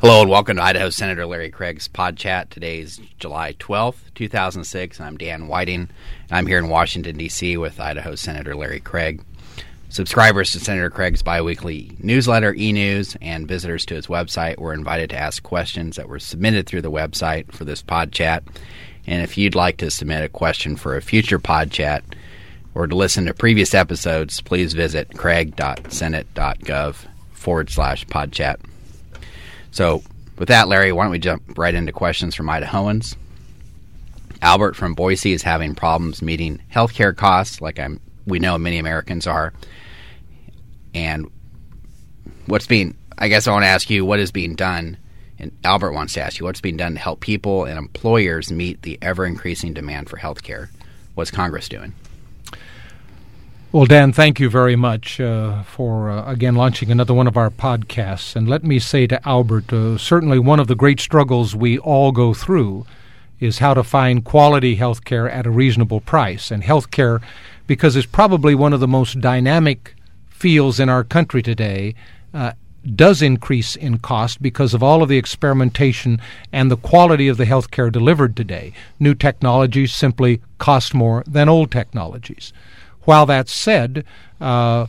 Hello and welcome to Idaho Senator Larry Craig's Pod Chat. Today is July 12th, 2006, and I'm Dan Whiting, and I'm here in Washington, D.C. with Idaho Senator Larry Craig. Subscribers to Senator Craig's biweekly newsletter, e-news, and visitors to his website were invited to ask questions that were submitted through the website for this Pod Chat. And if you'd like to submit a question for a future Pod Chat or to listen to previous episodes, please visit craig.senate.gov/podchat. So with that, Larry, why don't we jump right into questions from Idahoans? Albert from Boise is having problems meeting healthcare costs, like we know many Americans are. And I guess I want to ask you, what is being done? And Albert wants to ask you, what's being done to help people and employers meet the ever-increasing demand for healthcare? What's Congress doing? Well, Dan, thank you very much for, again, launching another one of our podcasts. And let me say to Albert, certainly one of the great struggles we all go through is how to find quality health care at a reasonable price. And health care, because it's probably one of the most dynamic fields in our country today, does increase in cost because of all of the experimentation and the quality of the health care delivered today. New technologies simply cost more than old technologies. While that's said, there are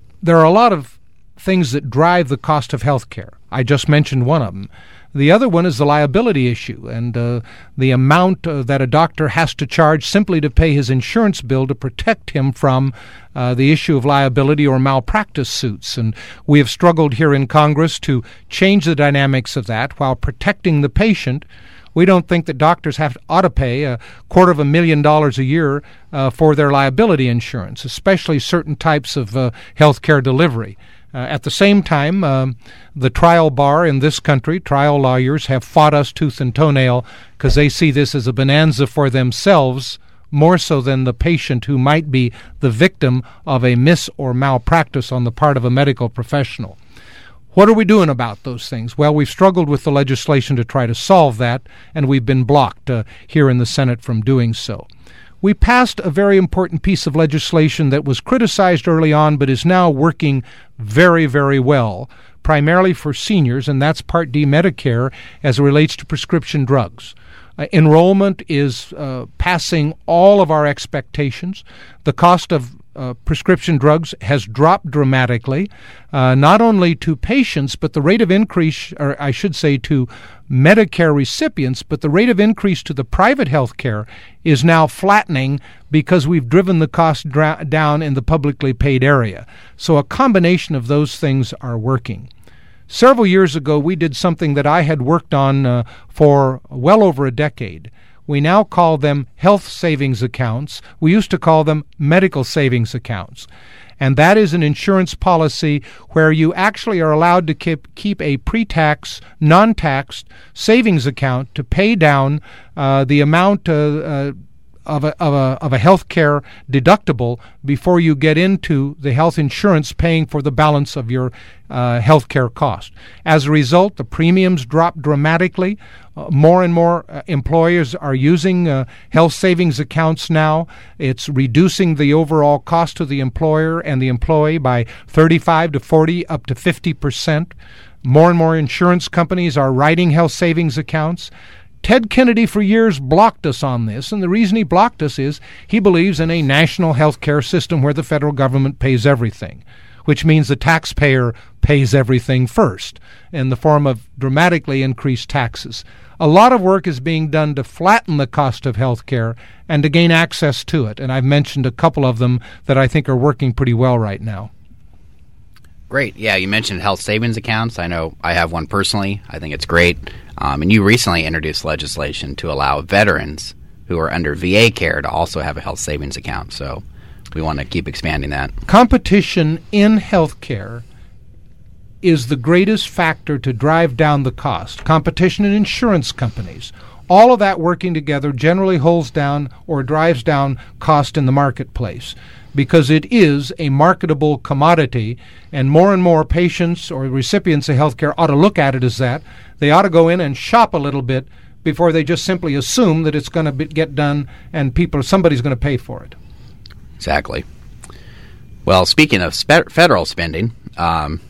a lot of things that drive the cost of health care. I just mentioned one of them. The other one is the liability issue and the amount that a doctor has to charge simply to pay his insurance bill to protect him from the issue of liability or malpractice suits. And we have struggled here in Congress to change the dynamics of that while protecting the patient. We don't think that doctors ought to pay $250,000 a year for their liability insurance, especially certain types of health care delivery. At the same time, the trial bar in this country, trial lawyers, have fought us tooth and toenail because they see this as a bonanza for themselves, more so than the patient who might be the victim of a miss or malpractice on the part of a medical professional. What are we doing about those things? Well, we've struggled with the legislation to try to solve that, and we've been blocked here in the Senate from doing so. We passed a very important piece of legislation that was criticized early on but is now working very, very well, primarily for seniors, and that's Part D Medicare as it relates to prescription drugs. Enrollment is passing all of our expectations. The cost of prescription drugs has dropped dramatically, not only to patients, but the rate of increase, or I should say to Medicare recipients, but the rate of increase to the private health care is now flattening because we've driven the cost down in the publicly paid area. So a combination of those things are working. Several years ago, we did something that I had worked on for well over a decade. We now call them health savings accounts. We used to call them medical savings accounts. And that is an insurance policy where you actually are allowed to keep a pre-tax, non-taxed savings account to pay down the amount of a health care deductible before you get into the health insurance paying for the balance of your health care cost. As a result, the premiums drop dramatically. More and more employers are using health savings accounts now. It's reducing the overall cost to the employer and the employee by 35 to 40 up to 50%. More and more insurance companies are writing health savings accounts. Ted Kennedy for years blocked us on this, and the reason he blocked us is he believes in a national health care system where the federal government pays everything, which means the taxpayer pays everything first in the form of dramatically increased taxes. A lot of work is being done to flatten the cost of health care and to gain access to it, and I've mentioned a couple of them that I think are working pretty well right now. Great. Yeah, you mentioned health savings accounts. I know I have one personally. I think it's great. And you recently introduced legislation to allow veterans who are under VA care to also have a health savings account. So we want to keep expanding that. Competition in health care is the greatest factor to drive down the cost. Competition in insurance companies. All of that working together generally holds down or drives down cost in the marketplace because it is a marketable commodity, and more patients or recipients of health care ought to look at it as that. They ought to go in and shop a little bit before they just simply assume that it's going to get done and somebody's going to pay for it. Exactly. Well, speaking of federal spending,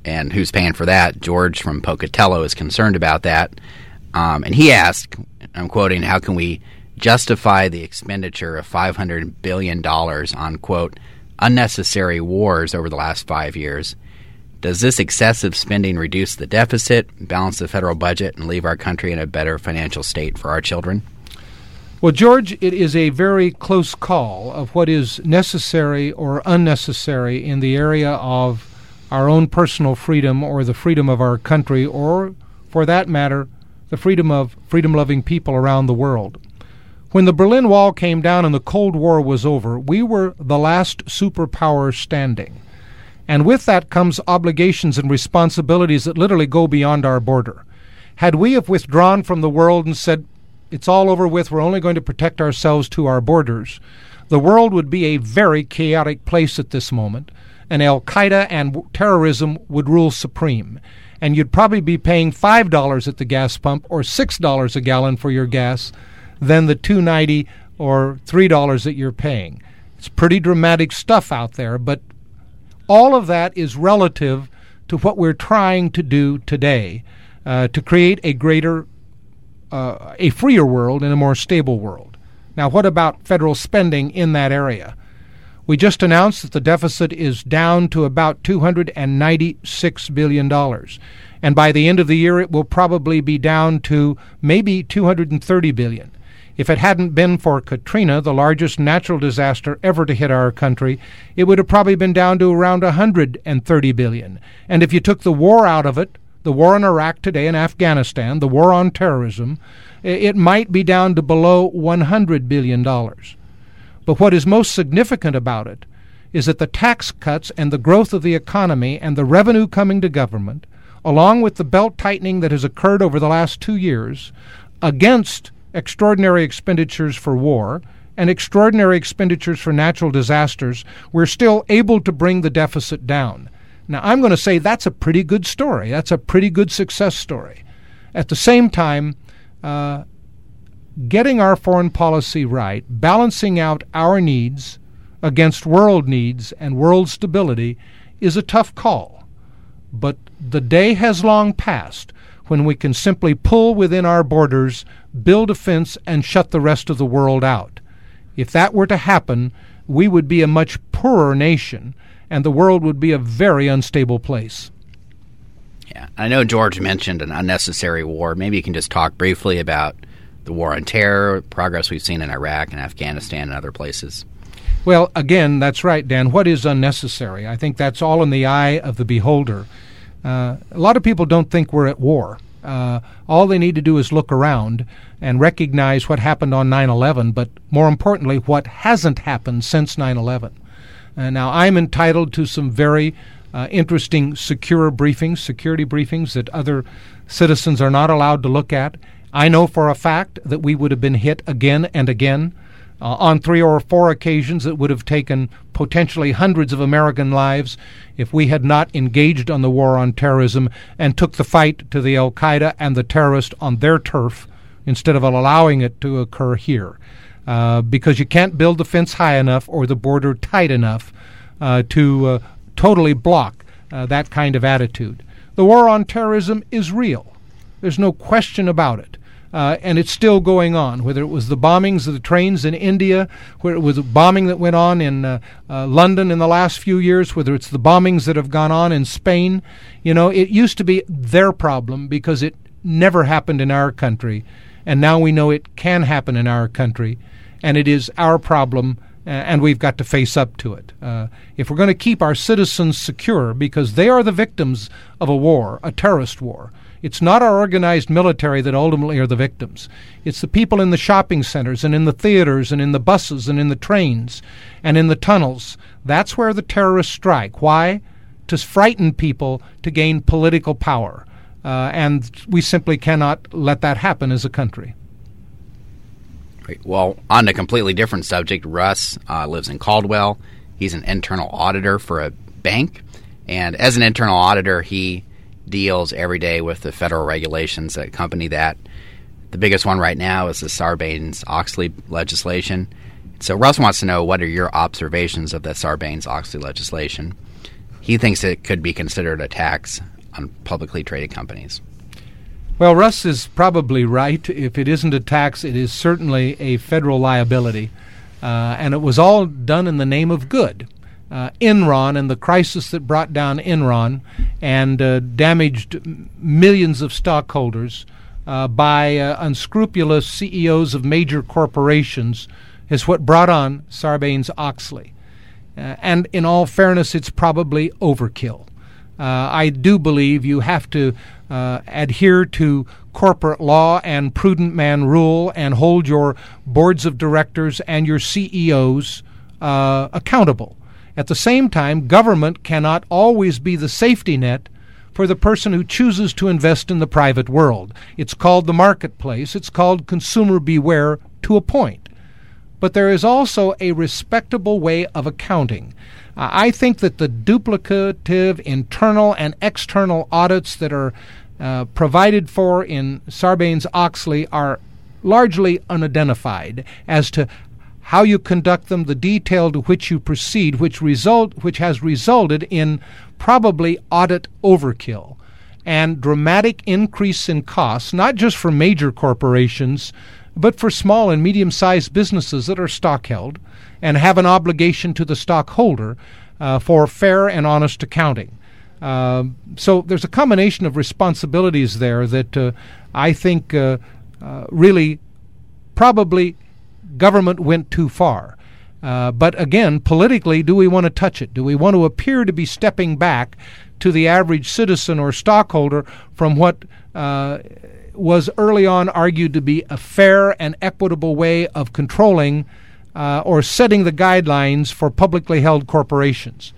and who's paying for that? George from Pocatello is concerned about that. And he asked, I'm quoting, how can we justify the expenditure of $500 billion on, quote, unnecessary wars over the last 5 years? Does this excessive spending reduce the deficit, balance the federal budget, and leave our country in a better financial state for our children? Well, George, it is a very close call of what is necessary or unnecessary in the area of our own personal freedom or the freedom of our country or, for that matter, the freedom of freedom-loving people around the world. When the Berlin Wall came down and the Cold War was over, we were the last superpower standing. And with that comes obligations and responsibilities that literally go beyond our border. Had we have withdrawn from the world and said, it's all over with, we're only going to protect ourselves to our borders, the world would be a very chaotic place at this moment, and Al-Qaeda and terrorism would rule supreme. And you'd probably be paying $5 at the gas pump or $6 a gallon for your gas than the $2.90 or $3 that you're paying. It's pretty dramatic stuff out there, but all of that is relative to what we're trying to do today to create a greater, a freer world and a more stable world. Now, what about federal spending in that area? We just announced that the deficit is down to about $296 billion. And by the end of the year, it will probably be down to maybe $230 billion. If it hadn't been for Katrina, the largest natural disaster ever to hit our country, it would have probably been down to around $130 billion. And if you took the war out of it, the war in Iraq today and Afghanistan, the war on terrorism, it might be down to below $100 billion. But what is most significant about it is that the tax cuts and the growth of the economy and the revenue coming to government, along with the belt tightening that has occurred over the last 2 years, against extraordinary expenditures for war and extraordinary expenditures for natural disasters, we're still able to bring the deficit down. Now, I'm going to say that's a pretty good story. That's a pretty good success story. At the same time, getting our foreign policy right, balancing out our needs against world needs and world stability is a tough call. But the day has long passed when we can simply pull within our borders, build a fence, and shut the rest of the world out. If that were to happen, we would be a much poorer nation, and the world would be a very unstable place. Yeah, I know George mentioned an unnecessary war. Maybe you can just talk briefly about the war on terror, progress we've seen in Iraq and Afghanistan and other places. Well, again, that's right, Dan. What is unnecessary? I think that's all in the eye of the beholder. A lot of people don't think we're at war. All they need to do is look around and recognize what happened on 9/11, but more importantly, what hasn't happened since 9/11. Now, I'm entitled to some very interesting security briefings that other citizens are not allowed to look at. I know for a fact that we would have been hit again and again. On 3 or 4 occasions, it would have taken potentially hundreds of American lives if we had not engaged on the war on terrorism and took the fight to the Al-Qaeda and the terrorists on their turf instead of allowing it to occur here. Because you can't build the fence high enough or the border tight enough to totally block that kind of attitude. The war on terrorism is real. There's no question about it. And it's still going on, whether it was the bombings of the trains in India, whether it was a bombing that went on in London in the last few years, whether it's the bombings that have gone on in Spain. You know, it used to be their problem because it never happened in our country, and now we know it can happen in our country, and it is our problem, and we've got to face up to it. If we're going to keep our citizens secure, because they are the victims of a war, a terrorist war, it's not our organized military that ultimately are the victims. It's the people in the shopping centers and in the theaters and in the buses and in the trains and in the tunnels. That's where the terrorists strike. Why? To frighten people to gain political power. And we simply cannot let that happen as a country. Great. Well, on a completely different subject, Russ lives in Caldwell. He's an internal auditor for a bank. And as an internal auditor, he deals every day with the federal regulations that accompany that. The biggest one right now is the Sarbanes-Oxley legislation. So Russ wants to know, what are your observations of the Sarbanes-Oxley legislation? he thinks it could be considered a tax on publicly traded companies. Well, Russ is probably right. If it isn't a tax, it is certainly a federal liability. And it was all done in the name of good. Enron and the crisis that brought down Enron and damaged millions of stockholders by unscrupulous CEOs of major corporations is what brought on Sarbanes-Oxley. And in all fairness, it's probably overkill. I do believe you have to adhere to corporate law and prudent man rule and hold your boards of directors and your CEOs accountable. At the same time, government cannot always be the safety net for the person who chooses to invest in the private world. It's called the marketplace. It's called consumer beware to a point. But there is also a respectable way of accounting. I think that the duplicative internal and external audits that are provided for in Sarbanes-Oxley are largely unidentified as to how you conduct them, the detail to which you proceed, which has resulted in probably audit overkill and dramatic increase in costs, not just for major corporations, but for small and medium-sized businesses that are stock held and have an obligation to the stockholder for fair and honest accounting. So there's a combination of responsibilities there that I think really probably government went too far. But again, politically, do we want to touch it? Do we want to appear to be stepping back to the average citizen or stockholder from what was early on argued to be a fair and equitable way of controlling or setting the guidelines for publicly held corporations?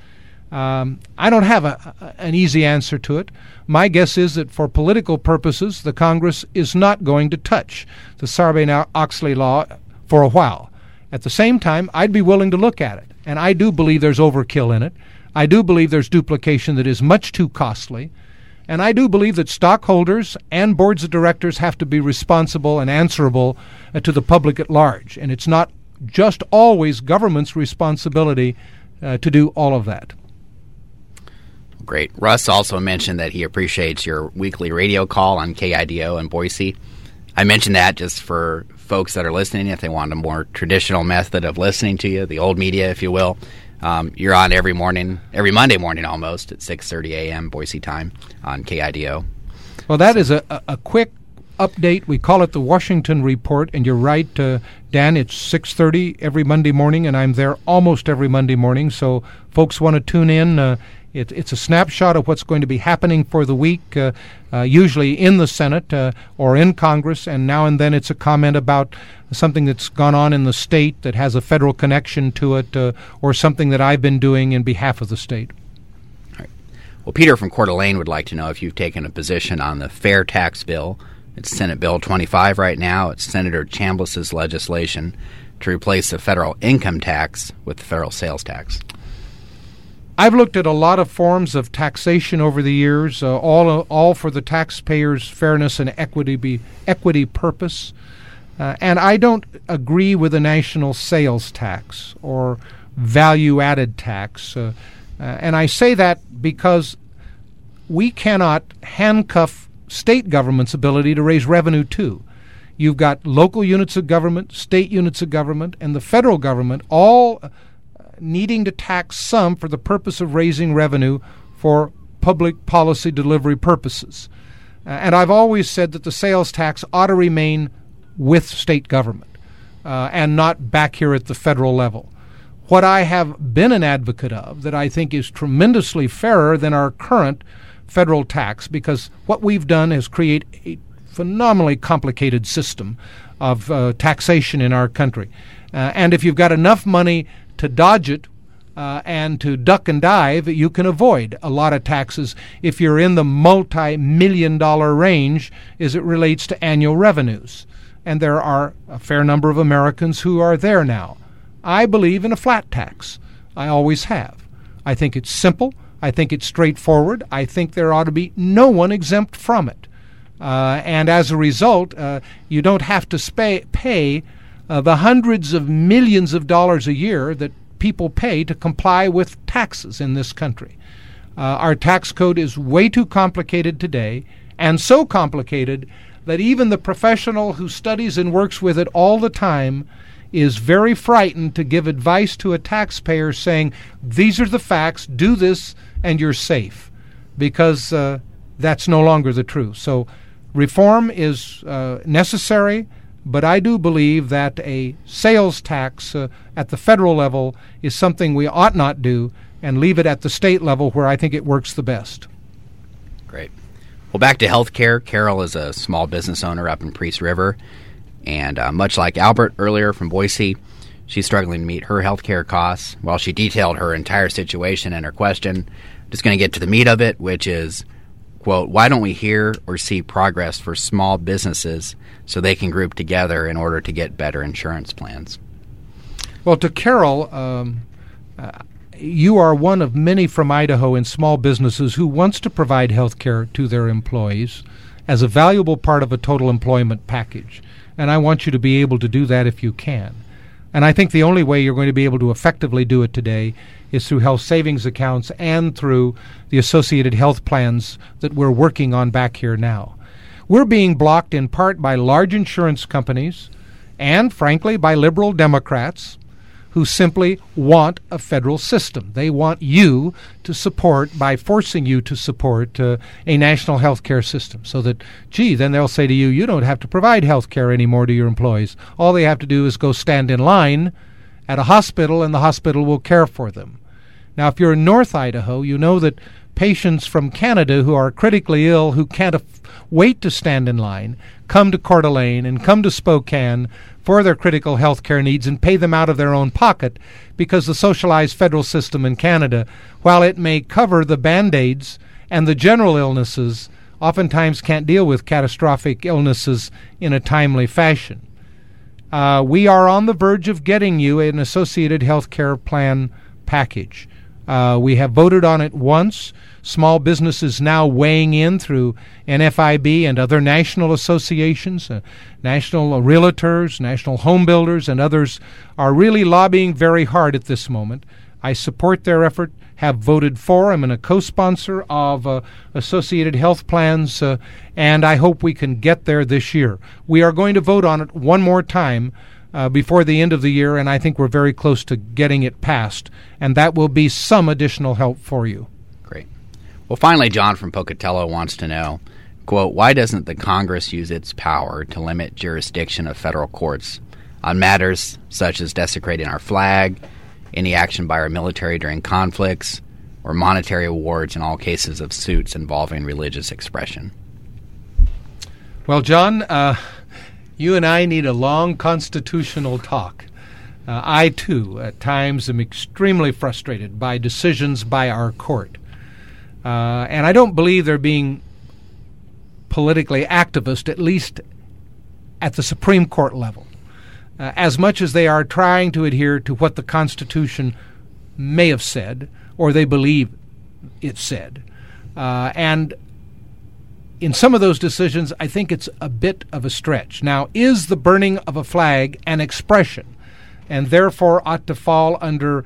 I don't have an easy answer to it. My guess is that for political purposes, the Congress is not going to touch the Sarbanes-Oxley law for a while. At the same time, I'd be willing to look at it, and I do believe there's overkill in it. I do believe there's duplication that is much too costly, and I do believe that stockholders and boards of directors have to be responsible and answerable to the public at large, and it's not just always government's responsibility to do all of that. Great. Russ also mentioned that he appreciates your weekly radio call on KIDO in Boise. I mentioned that just for folks that are listening, if they want a more traditional method of listening to you, the old media, if you will. You're on every Monday morning almost at 6:30 a.m. Boise time on KIDO. Well, that is a quick update. We call it the Washington Report, and you're right, Dan, it's 6:30 every Monday morning, and I'm there almost every Monday morning, so folks want to tune in. It's a snapshot of what's going to be happening for the week, usually in the Senate or in Congress, and now and then it's a comment about something that's gone on in the state that has a federal connection to it, or something that I've been doing in behalf of the state. All right. Well, Peter from Coeur d'Alene would like to know if you've taken a position on the Fair Tax Bill. It's Senate Bill 25 right now. It's Senator Chambliss's legislation to replace the federal income tax with the federal sales tax. I've looked at a lot of forms of taxation over the years, all for the taxpayers' fairness and equity purpose. And I don't agree with a national sales tax or value-added tax. And I say that because we cannot handcuff state government's ability to raise revenue too. You've got local units of government, state units of government, and the federal government all needing to tax some for the purpose of raising revenue for public policy delivery purposes. And I've always said that the sales tax ought to remain with state government and not back here at the federal level. What I have been an advocate of that I think is tremendously fairer than our current federal tax, because what we've done is create a phenomenally complicated system of taxation in our country. And if you've got enough money to dodge it and to duck and dive, you can avoid a lot of taxes if you're in the multi-million-dollar range as it relates to annual revenues. And there are a fair number of Americans who are there now. I believe in a flat tax. I always have. I think it's simple. I think it's straightforward. I think there ought to be no one exempt from it. And as a result, you don't have to pay the hundreds of millions of dollars a year that people pay to comply with taxes in this country. Our tax code is way too complicated today, and so complicated that even the professional who studies and works with it all the time is very frightened to give advice to a taxpayer saying, these are the facts, do this, and you're safe, because that's no longer the truth. So reform is necessary, but I do believe that a sales tax at the federal level is something we ought not do, and leave it at the state level where I think it works the best. Great. Well, back to healthcare. Carol is a small business owner up in Priest River, and much like Albert earlier from Boise, she's struggling to meet her healthcare costs. While she detailed her entire situation in her question, I'm just going to get to the meat of it, which is, quote, why don't we hear or see progress for small businesses so they can group together in order to get better insurance plans? Well, to Carol, you are one of many from Idaho in small businesses who wants to provide health care to their employees as a valuable part of a total employment package. And I want you to be able to do that if you can. And I think the only way you're going to be able to effectively do it today is through health savings accounts and through the associated health plans that we're working on back here now. We're being blocked in part by large insurance companies and, frankly, by liberal Democrats who simply want a federal system. They want you to support, by forcing you to support a national health care system, so that, then they'll say to you, you don't have to provide health care anymore to your employees. All they have to do is go stand in line at a hospital, and the hospital will care for them. Now, if you're in North Idaho, you know that patients from Canada who are critically ill, who can't wait to stand in line, come to Coeur d'Alene and come to Spokane for their critical health care needs and pay them out of their own pocket, because the socialized federal system in Canada, while it may cover the Band-Aids and the general illnesses, oftentimes can't deal with catastrophic illnesses in a timely fashion. We are on the verge of getting you an associated health care plan package. We have voted on it once. Small businesses now weighing in through NFIB and other national associations, national realtors, national home builders, and others are really lobbying very hard at this moment. I support their effort, have voted for. I'm a co-sponsor of associated health plans, and I hope we can get there this year. We are going to vote on it one more time before the end of the year, and I think we're very close to getting it passed, and that will be some additional help for you. Great. Well, finally, John from Pocatello wants to know, quote, why doesn't the Congress use its power to limit jurisdiction of federal courts on matters such as desecrating our flag, any action by our military during conflicts, or monetary awards in all cases of suits involving religious expression? Well, John, you and I need a long constitutional talk. I, too, at times am extremely frustrated by decisions by our court. And I don't believe they're being politically activist, at least at the Supreme Court level, as much as they are trying to adhere to what the Constitution may have said, or they believe it said. And in some of those decisions, I think it's a bit of a stretch. Now, is the burning of a flag an expression, and therefore ought to fall under,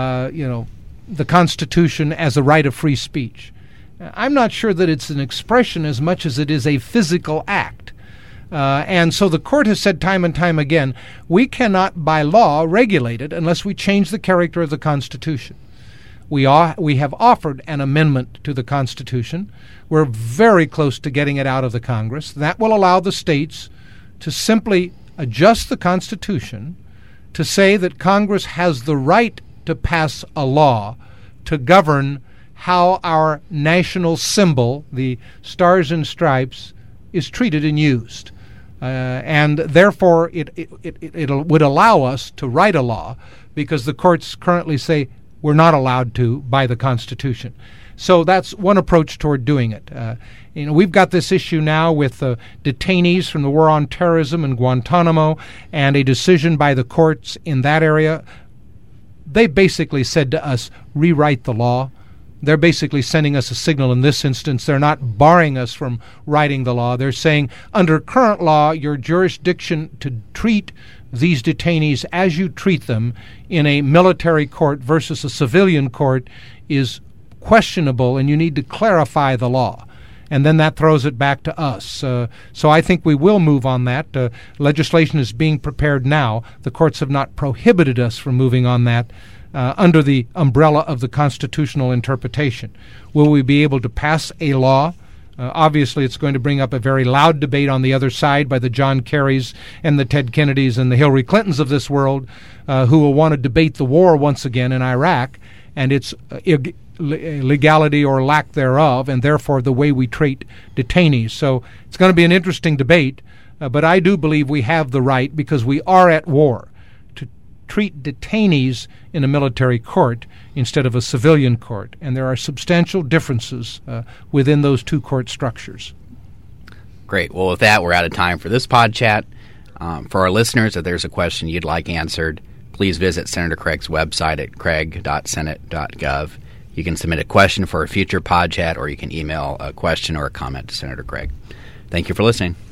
the Constitution as a right of free speech? I'm not sure that it's an expression as much as it is a physical act. And so the court has said time and time again, we cannot by law regulate it unless we change the character of the Constitution. We have offered an amendment to the Constitution. We're very close to getting it out of the Congress. That will allow the states to simply adjust the Constitution to say that Congress has the right to pass a law to govern how our national symbol, the Stars and Stripes, is treated and used. And therefore, it would allow us to write a law, because the courts currently say we're not allowed to by the Constitution. So that's one approach toward doing it. We've got this issue now with detainees from the War on Terrorism in Guantanamo, and a decision by the courts in that area. They basically said to us, rewrite the law. They're basically sending us a signal in this instance. They're not barring us from writing the law. They're saying, under current law, your jurisdiction to treat these detainees as you treat them in a military court versus a civilian court is questionable, and you need to clarify the law. And then that throws it back to us. So I think we will move on that. Legislation is being prepared now. The courts have not prohibited us from moving on that under the umbrella of the constitutional interpretation. Will we be able to pass a law? Obviously, it's going to bring up a very loud debate on the other side by the John Kerrys and the Ted Kennedys and the Hillary Clintons of this world who will want to debate the war once again in Iraq and its legality or lack thereof, and therefore the way we treat detainees. So it's going to be an interesting debate, but I do believe we have the right, because we are at war, to treat detainees in a military court instead of a civilian court, and there are substantial differences within those two court structures. Great. Well, with that, we're out of time for this pod chat. For our listeners, if there's a question you'd like answered, please visit Senator Craig's website at craig.senate.gov. You can submit a question for a future pod chat, or you can email a question or a comment to Senator Craig. Thank you for listening.